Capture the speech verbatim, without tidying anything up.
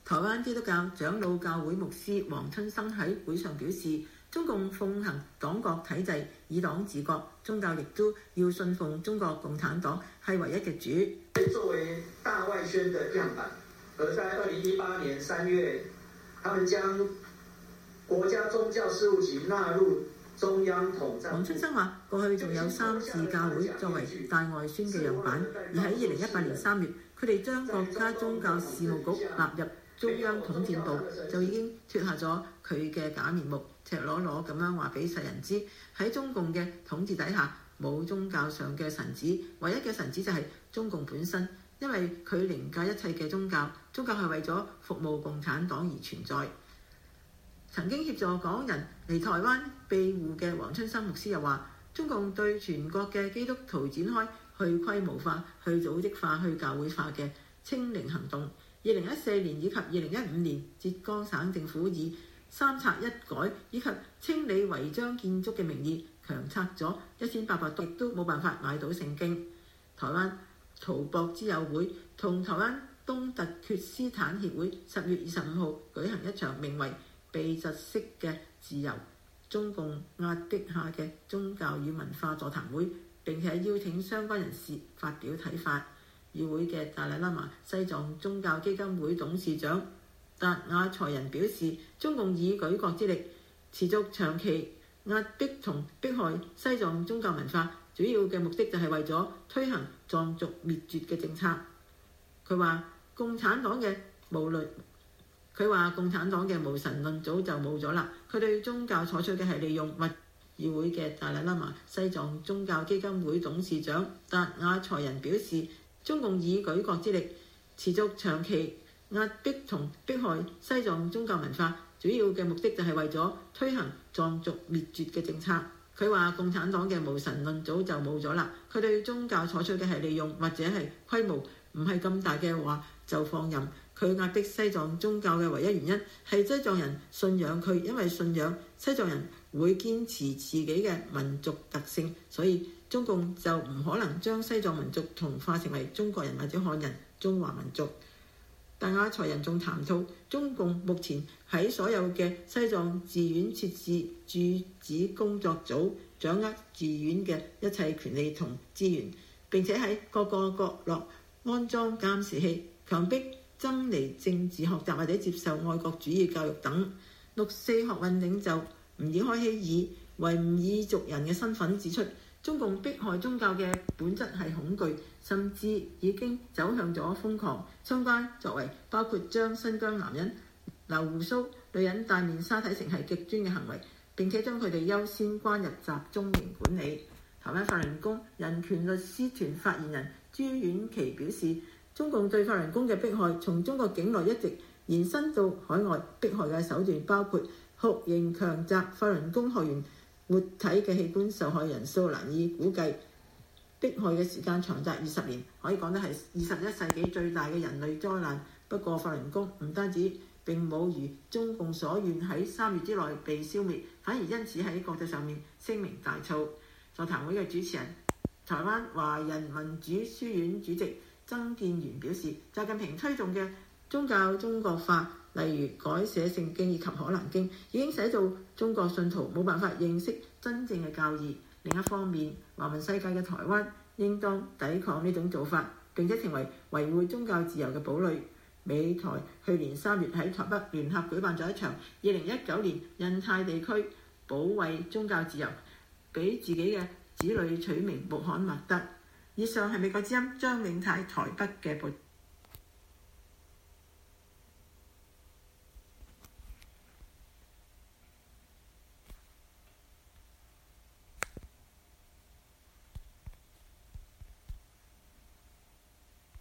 台灣基督教長老教會牧師黃春生喺會上表示，中共奉行黨國體制，以黨治國，宗教亦都要信奉中國共產黨係唯一嘅主。 作為大外宣的樣板，而在二零一八年三月，他們將國家宗教事務局納入中央統戰。 黃春生話：過去仲有三次教會作為大外宣嘅樣板，而喺二零一八年三月，佢哋將國家宗教事務局納入中央統戰部，就已經脱下咗佢嘅假面目，赤裸裸咁樣話俾世人知，喺中共嘅統治底下冇宗教上嘅神子，唯一嘅神子就係中共本身，因為佢凌駕一切嘅宗教，宗教係為咗服務共產黨而存在。曾經協助港人嚟台灣庇護嘅黃春生牧師又話，中共對全國嘅基督徒展開去規模化、去組織化、去教會化嘅清零行動。二零一四年以及二零一五年，浙江省政府以三拆一改以及清理違章建築嘅名義，強拆咗一千八百多，亦都冇辦法買到聖經。台灣圖博之友會同台灣東突厥斯坦協會十月二十五號舉行一場名為被窒息嘅自由中共壓迫下嘅宗教與文化座談會，並且邀請相關人士發表睇法。與會嘅達賴喇嘛西藏宗教基金會董事長達雅才仁表示，中共以舉國之力持續長期壓迫同迫害西藏宗教文化，主要嘅目的就係為咗推行藏族滅絕嘅政策。佢話共產黨嘅無論佢話共產黨嘅無神論早就冇咗啦，佢對宗教採取嘅係利用物。議會嘅達賴喇嘛西藏宗教基金會董事長達雅才仁表示，中共以舉國之力持續長期壓迫同迫害西藏宗教文化，主要嘅目的就係為咗推行藏族滅絕嘅政策。佢話共產黨嘅無神論早就冇咗啦，佢對宗教採取嘅係利用或者係規模唔係咁大嘅話就放任。佢壓迫西藏宗教嘅唯一原因係西藏人信仰佢，因為信仰西藏人會堅持自己嘅民族特性，所以中共就唔可能將西藏民族同化成為中國人或者漢人、中華民族。達雅才仁仲談到，中共目前喺所有嘅西藏寺院設置駐寺工作組，掌握寺院嘅一切權利同資源，並且喺各個角落安裝監視器，強迫僧尼政治學習或者接受愛國主義教育等。六四學運領袖吾爾開希以維吾爾族人嘅身份指出，中共迫害宗教嘅本質係恐懼，甚至已經走向咗瘋狂。相關作為包括將新疆男人留鬍鬚、女人戴面紗睇成係極端嘅行為，並且將佢哋優先關入集中營管理。台灣法輪功人權律師團發言人朱婉琪表示，中共對法輪功嘅迫害從中國境內一直延伸到海外，迫害嘅手段包括酷刑強襲法輪功學員活體嘅器官，受害人數難以估計，迫害嘅時間長達二十年，可以講得係二十一世紀最大嘅人類災難。不過法輪功唔單止並冇如中共所願喺三月之內被消滅，反而因此喺國際上面聲名大噪。座談會嘅主持人台灣華人民主書院主席曾建元表示，習近平推動嘅宗教中國化，例如改寫聖經以及可蘭經，已經使到中國信徒冇辦法認識真正嘅教義。另一方面，華文世界嘅台灣應當抵抗呢種做法，並且成為維護宗教自由嘅堡壘。美台去年三月喺台北聯合舉辦咗一場二零一九年印太地區保衛宗教自由，俾自己嘅子女取名穆罕默德。以上係美國之音張永泰台北嘅報道。